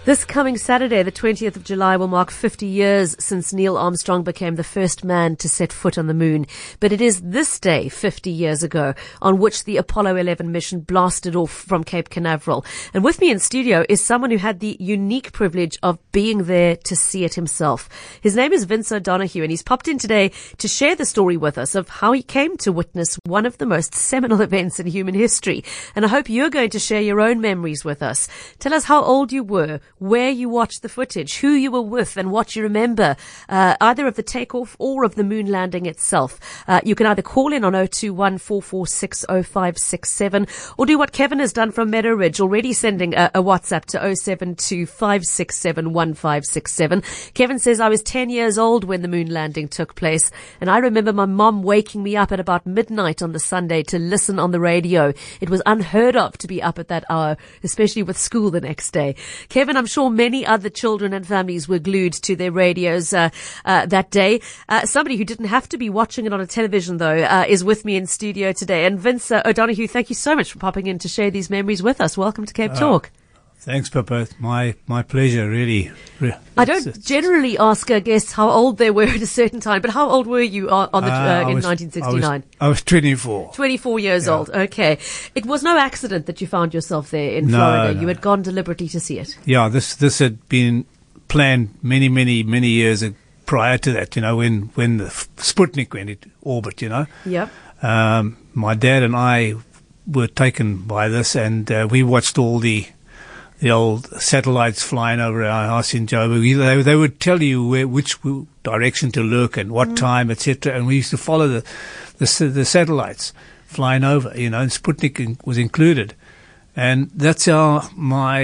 This coming Saturday, the 20th of July, will mark 50 years since Neil Armstrong became the first man to set foot on the moon. But it is this day, 50 years ago, on which the Apollo 11 mission blasted off from Cape Canaveral. And with me in studio is someone who had the unique privilege of being there to see it himself. His name is Vince O'Donoghue, and he's popped in today to share the story with us of how he came to witness one of the most seminal events in human history. And I hope you're going to share your own memories with us. Tell us how old you were, where you watched the footage, who you were with, and what you remember, either of the takeoff or of the moon landing itself. You can either call in on 021 446 0567 or do what Kevin has done from Meadow Ridge, already sending a WhatsApp to 072 567 1567. Kevin says, I was 10 years old when the moon landing took place, and I remember my mom waking me up at about midnight on the Sunday to listen on the radio. It was unheard of to be up at that hour, especially with school the next day. Kevin, I'm sure many other children and families were glued to their radios that day. Somebody who didn't have to be watching it on a television, though, is with me in studio today. And Vince O'Donoghue, thank you so much for popping in to share these memories with us. Welcome to Cape Talk. Thanks, Papa. My pleasure, really. I don't generally ask guests how old they were at a certain time, but how old were you in 1969? I was 24. 24 years old. Okay. It was no accident that you found yourself there in Florida. No. You had gone deliberately to see it. Yeah, this had been planned many years prior to that, when the Sputnik went into orbit, Yep. My dad and I were taken by this, and we watched all the old satellites flying over our house in Joburg. They would tell you which direction to look and what time, etc. And we used to follow the satellites flying over, and Sputnik was included. And that's how my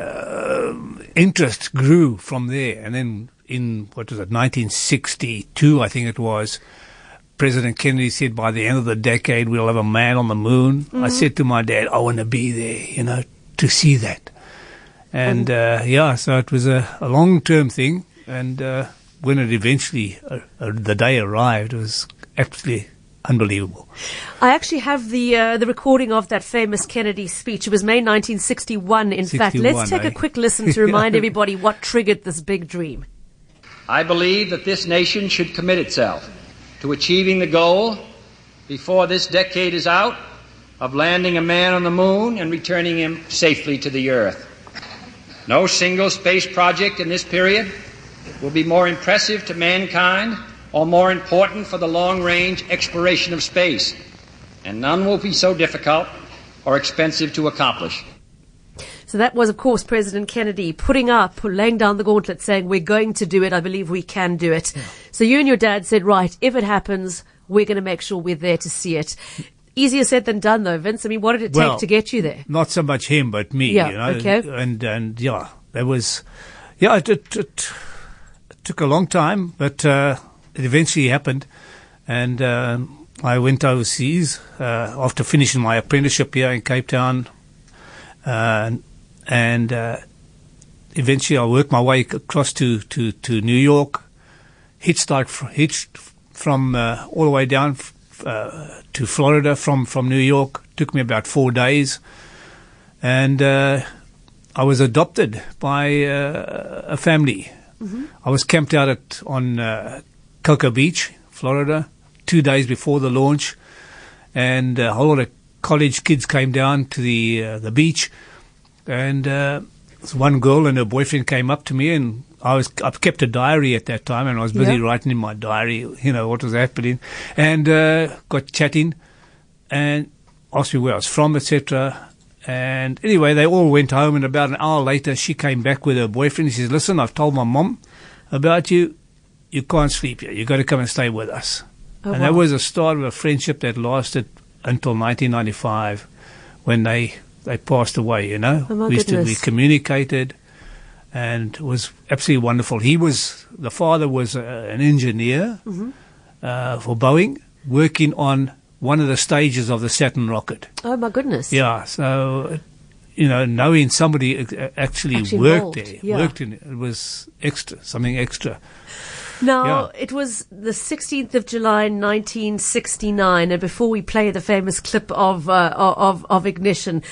interest grew from there. And then in, 1962, I think it was, President Kennedy said by the end of the decade we'll have a man on the moon. I said to my dad, I want to be there, to see that. And, so it was a long-term thing. And when it eventually, the day arrived, it was absolutely unbelievable. I actually have the recording of that famous Kennedy speech. It was May 1961, in fact. Let's take a quick listen to remind everybody what triggered this big dream. I believe that this nation should commit itself to achieving the goal, before this decade is out, of landing a man on the moon and returning him safely to the Earth. No single space project in this period will be more impressive to mankind or more important for the long-range exploration of space, and none will be so difficult or expensive to accomplish. So that was, of course, President Kennedy laying down the gauntlet, saying, we're going to do it. I believe we can do it. Yeah. So you and your dad said, right, if it happens, we're going to make sure we're there to see it. Easier said than done, though, Vince. I mean, what did it take to get you there? Not so much him, but me, Okay. And there was, it took a long time, but it eventually happened. And I went overseas after finishing my apprenticeship here in Cape Town. And eventually I worked my way across to New York, hitched from all the way down to Florida from New York. Took me about 4 days, and I was adopted by a family. I was camped out on Cocoa Beach, Florida, 2 days before the launch, and a whole lot of college kids came down to the beach, and one girl and her boyfriend came up to me, and I've kept a diary at that time, and I was busy writing in my diary, what was happening, and got chatting, and asked me where I was from, etc. And anyway, they all went home, and about an hour later, she came back with her boyfriend. She says, "Listen, I've told my mom about you. You can't sleep here. You've got to come and stay with us." And that was the start of a friendship that lasted until 1995, when they passed away. We communicated, and it was absolutely wonderful. The father was an engineer for Boeing, working on one of the stages of the Saturn rocket. Oh my goodness! Yeah, so knowing somebody actually worked there, worked in it, it was something extra. Now, it was the 16th of July, 1969, and before we play the famous clip of ignition,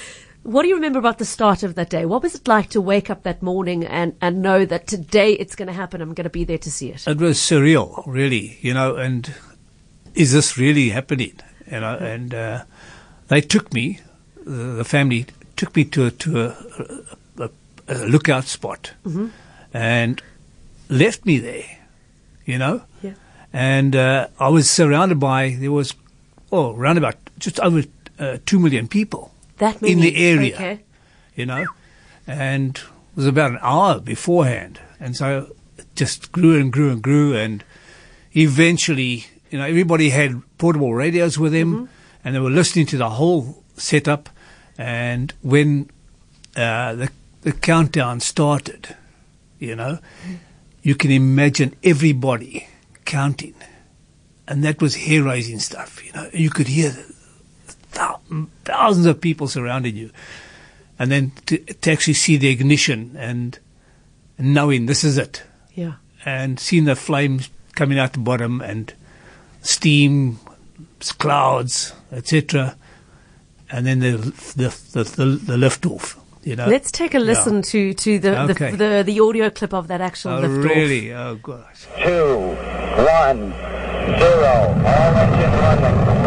What do you remember about the start of that day? What was it like to wake up that morning and know that today it's going to happen? I'm going to be there to see it. It was surreal, really, and is this really happening? And they took me, the family took me to a lookout spot and left me there, Yeah. And I was surrounded by, there was, around about just over 2 million people. That many? In the area, okay. And it was about an hour beforehand. And so it just grew and grew and grew. And eventually, everybody had portable radios with them and they were listening to the whole setup. And when the countdown started, you can imagine everybody counting. And that was hair-raising stuff, You could hear thousands of people surrounding you. And then to actually see the ignition and knowing this is it. Yeah. And seeing the flames coming out the bottom and steam, clouds, etc. And then the lift off. Let's take a listen to the audio clip of that actual lift off. Really? Oh, gosh. 2, 1, 0. All engine running.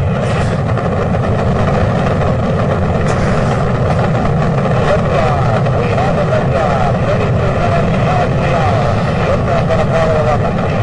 Liftoff. We have a liftoff. 32 minutes past the hour. Liftoff on Apollo 11.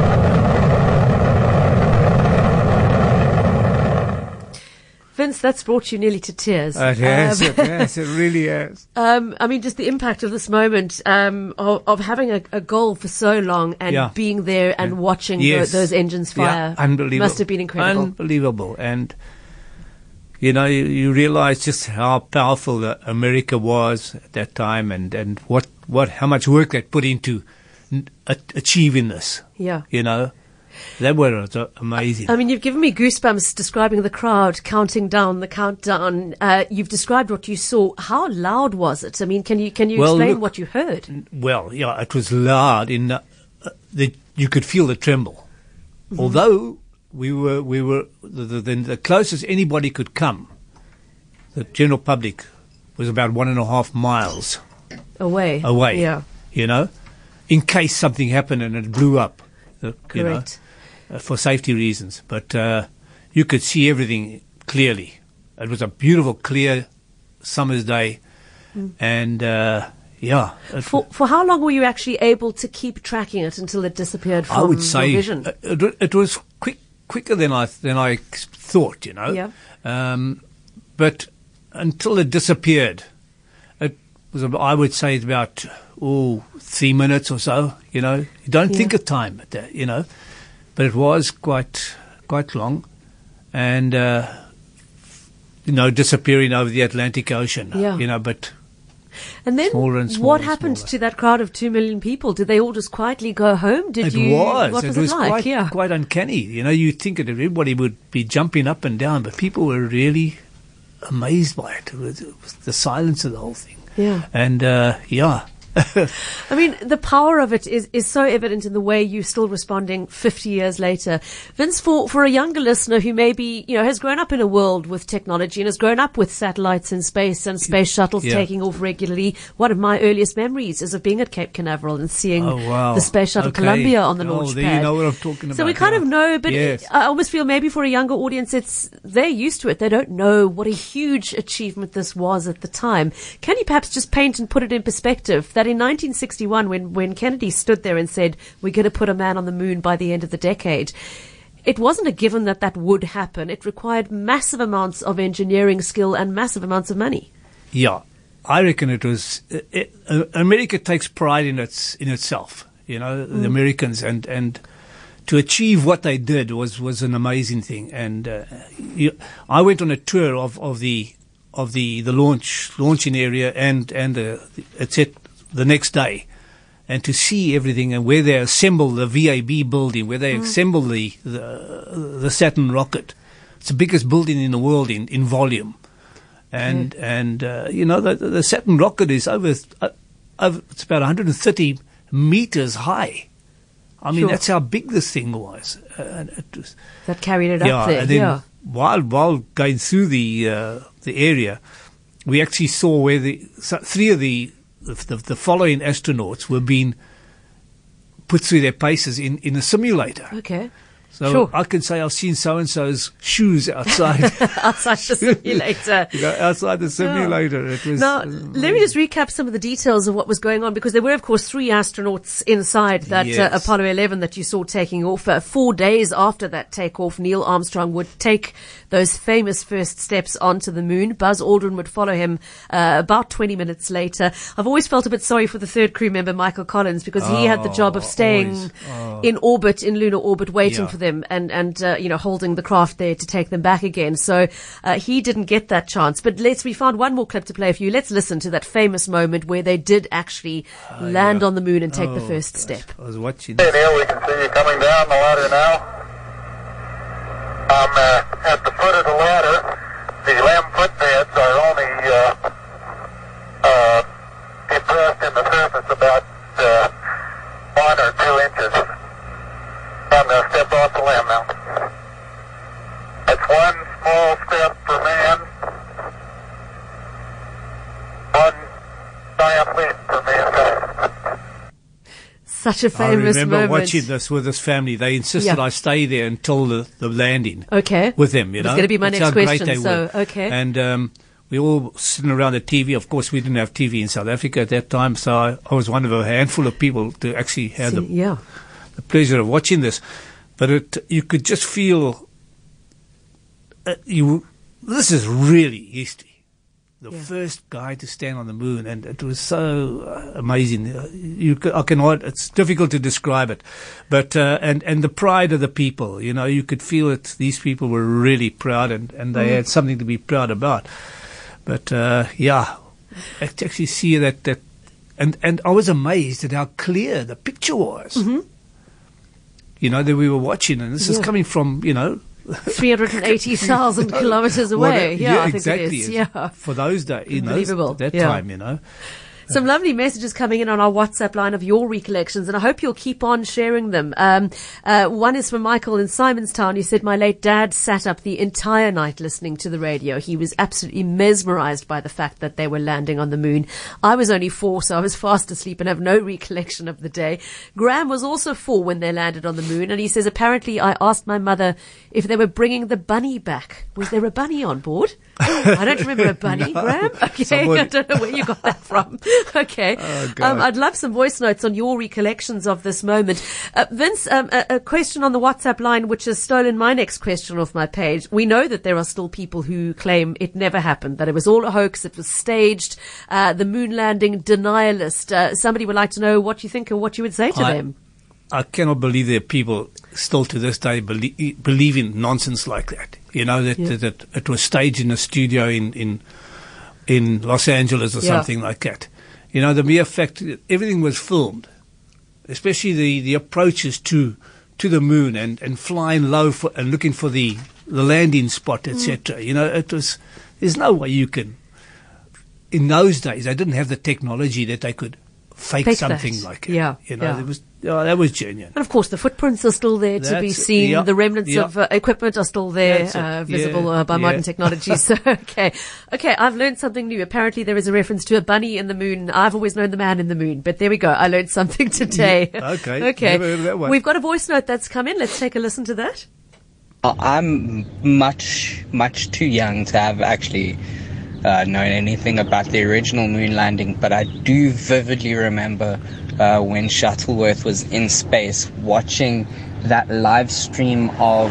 Vince, that's brought you nearly to tears. It has, it really has. Just the impact of this moment of having a goal for so long and being there and watching those engines fire. Unbelievable. Must have been incredible. Unbelievable. And, you realize just how powerful America was at that time and how much work they put into achieving this. Yeah. That was amazing. You've given me goosebumps describing the crowd counting down the countdown. You've described what you saw. How loud was it? Can you explain what you heard? Well, it was loud in that you could feel the tremble. Although we were the closest anybody could come, the general public was about 1.5 miles away. Yeah. In case something happened and it blew up. Correct. For safety reasons, but you could see everything clearly. It was a beautiful, clear summer's day, and For how long were you actually able to keep tracking it until it disappeared from I would say your vision? It was quicker than I thought. Yeah. But until it disappeared, it was. I would say it's about 3 minutes or so. You don't think of time at that. But it was quite long, and disappearing over the Atlantic Ocean. Yeah. But and then smaller and smaller what happened to that crowd of 2 million people? Did they all just quietly go home? What was it like? Quite uncanny. You think that everybody would be jumping up and down, but people were really amazed by it. It was the silence of the whole thing. Yeah. And the power of it is so evident in the way you're still responding 50 years later. Vince, for a younger listener who maybe, has grown up in a world with technology and has grown up with satellites in space and space shuttles taking off regularly, one of my earliest memories is of being at Cape Canaveral and seeing the space shuttle Columbia on the launch pad. You know what I'm talking about. So we kind of know, but I almost feel maybe for a younger audience, they're used to it. They don't know what a huge achievement this was at the time. Can you perhaps just paint and put it in perspective that in 1961, when Kennedy stood there and said, we're going to put a man on the moon by the end of the decade, it wasn't a given that would happen. It required massive amounts of engineering skill and massive amounts of money. Yeah, I reckon it was. America takes pride in itself. The Americans, and to achieve what they did was an amazing thing. And I went on a tour of the launching area and the next day, and to see everything and where they assemble the VAB building, where they assemble the Saturn rocket. It's the biggest building in the world in volume, and the Saturn rocket is over it's about 130 meters high. That's how big this thing was. That carried it up there. And then while going through the area, we actually saw where three of the following astronauts were being put through their paces in a simulator. Okay. So Sure. I can say I've seen so-and-so's shoes outside. Outside the simulator. Outside the simulator. It was, Now, let me just recap some of the details of what was going on, because there were, of course, 3 astronauts inside that Yes. Apollo 11 that you saw taking off. 4 days after that takeoff, Neil Armstrong would take those famous first steps onto the moon. Buzz Aldrin would follow him about 20 minutes later. I've always felt a bit sorry for the third crew member, Michael Collins, because he had the job of staying in orbit, in lunar orbit, waiting for them and holding the craft there to take them back again. So he didn't get that chance. But we found one more clip to play for you. Let's listen to that famous moment where they did actually land on the moon and take the first step. I was watching. Hey Neil, we can see you coming down the ladder now. I'm at the foot of the ladder. The LEM footpads are only impressed in the surface about 1 or 2 inches. I'm going to step off the LEM now. That's one small step for man, one giant leap for mankind. Such a famous I remember moment. watching this with this family. They insisted I stay there until the landing. Okay. With them, It was going to be my That's next how great question. they So, were. okay. And we all sitting around the TV. Of course, we didn't have TV in South Africa at that time, so I was one of a handful of people to actually have the pleasure of watching this. But you could just feel this is really history. The first guy to stand on the moon, and it was so amazing. It's difficult to describe it, but and the pride of the people. You could feel it. These people were really proud, and they had something to be proud about. But I actually see that, and I was amazed at how clear the picture was. That we were watching, and this is coming from 380,000 kilometers away. I think exactly. it is. For those days, Unbelievable. that time, Some lovely messages coming in on our WhatsApp line of your recollections, and I hope you'll keep on sharing them. One is from Michael in Simonstown. He said, my late dad sat up the entire night listening to the radio. He was absolutely mesmerized by the fact that they were landing on the moon. I was only 4, so I was fast asleep and have no recollection of the day. Graham was also 4 when they landed on the moon, and he says, apparently I asked my mother if they were bringing the bunny back. Was there a bunny on board? I don't remember a bunny, Graham. Okay, I don't know where you got that from. Okay. I'd love some voice notes on your recollections of this moment. Vince, a question on the WhatsApp line which has stolen my next question off my page. We know that there are still people who claim it never happened, that it was all a hoax, it was staged, the moon landing denialist. Somebody would like to know what you think and what you would say to them. I cannot believe there are people still to this day believe in nonsense like that. That it was staged in a studio in Los Angeles or something like that. The mere fact that everything was filmed, especially the approaches to the moon and flying low and looking for the landing spot, etc. It was. There's no way you can. In those days, they didn't have the technology that they could fake something like it. That was genuine. And of course, the footprints are still there to be seen. The remnants of equipment are still there, visible by modern technology. So, okay, I've learned something new. Apparently, there is a reference to a bunny in the moon. I've always known the man in the moon, but there we go. I learned something today. Okay. Never heard of that one. We've got a voice note that's come in. Let's take a listen to that. I'm much too young to have actually known anything about the original moon landing, but I do vividly remember when Shuttleworth was in space, watching that live stream of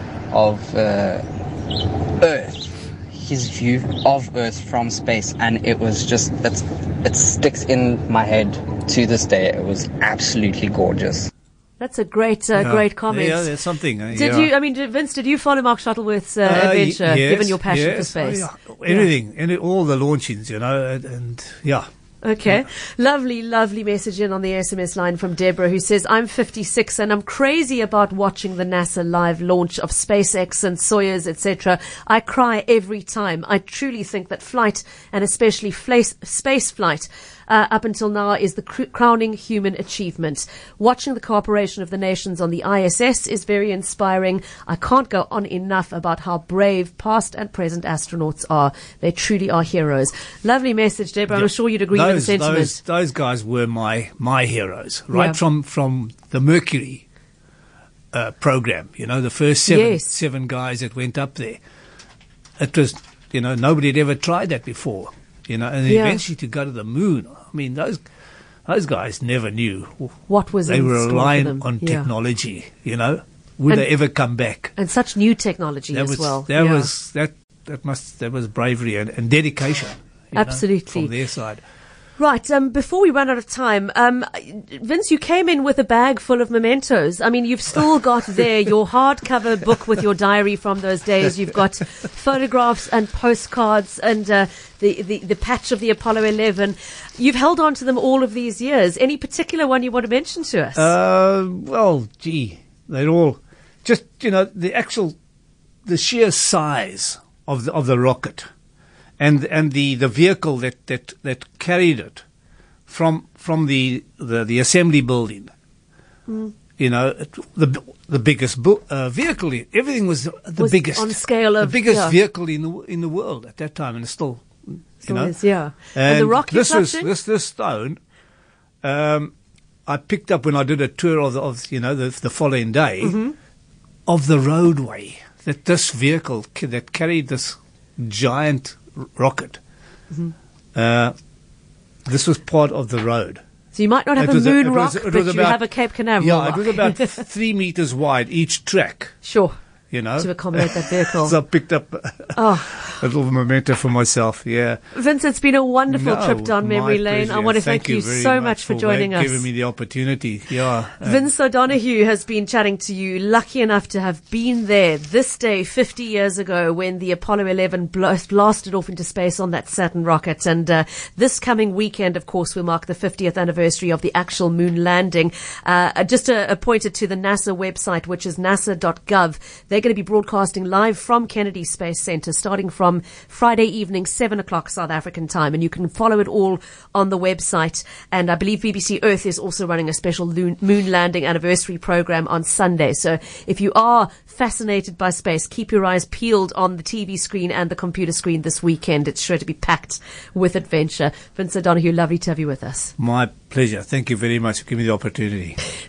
Earth, his view of Earth from space, and it was just it sticks in my head to this day. It was absolutely gorgeous. That's a great comment. Yeah, there's something. Vince, did you follow Mark Shuttleworth's adventure, given your passion for space? Everything, and all the launchings, and yeah. Okay. Lovely message in on the SMS line from Deborah, who says, I'm 56 and I'm crazy about watching the NASA live launch of SpaceX and Soyuz, etc. I cry every time. I truly think that flight, and especially space flight, up until now is the crowning human achievement. Watching the cooperation of the nations on the ISS is very inspiring. I can't go on enough about how brave past and present astronauts are. They truly are heroes. Lovely message, Deborah. I'm sure you'd agree with the sentiment. Those guys were my heroes, right from the Mercury program. The first seven guys that went up there. It was, nobody had ever tried that before. And eventually to go to the moon. I mean, those guys never knew what was. They in were store relying for them. on technology. Would they ever come back? And such new technology as well. That was bravery and dedication. Absolutely, from their side. Right, before we run out of time, Vince, you came in with a bag full of mementos. I mean, you've still got there your hardcover book with your diary from those days. You've got photographs and postcards and the patch of the Apollo 11. You've held on to them all of these years. Any particular one you want to mention to us? They're all just, the sheer size of the rocket. And the vehicle that carried it from the assembly building, the biggest vehicle. Everything was the biggest on scale of the biggest vehicle in the world at that time, and it's still is, And the rocket. This stone, I picked up when I did a tour of the following day of the roadway that this vehicle that carried this giant rocket. This was part of the road. So you might not have a moon rock, but you have a Cape Canaveral rock. It was about 3 meters wide each track. Sure. To accommodate that vehicle. So I picked up a little memento for myself, Vince, it's been a wonderful trip down memory lane. I want to thank you so much for joining us. Giving me the opportunity, Vince O'Donoghue has been chatting to you, lucky enough to have been there this day 50 years ago when the Apollo 11 blasted off into space on that Saturn rocket. And this coming weekend, of course, will mark the 50th anniversary of the actual moon landing. Just a pointer to the NASA website, which is nasa.gov. They're going to be broadcasting live from Kennedy Space Center starting from Friday evening, 7 o'clock South African time. And you can follow it all on the website. And I believe BBC Earth is also running a special moon landing anniversary program on Sunday. So if you are fascinated by space, keep your eyes peeled on the TV screen and the computer screen this weekend. It's sure to be packed with adventure. Vince O'Donoghue, lovely to have you with us. My pleasure. Thank you very much for giving me the opportunity.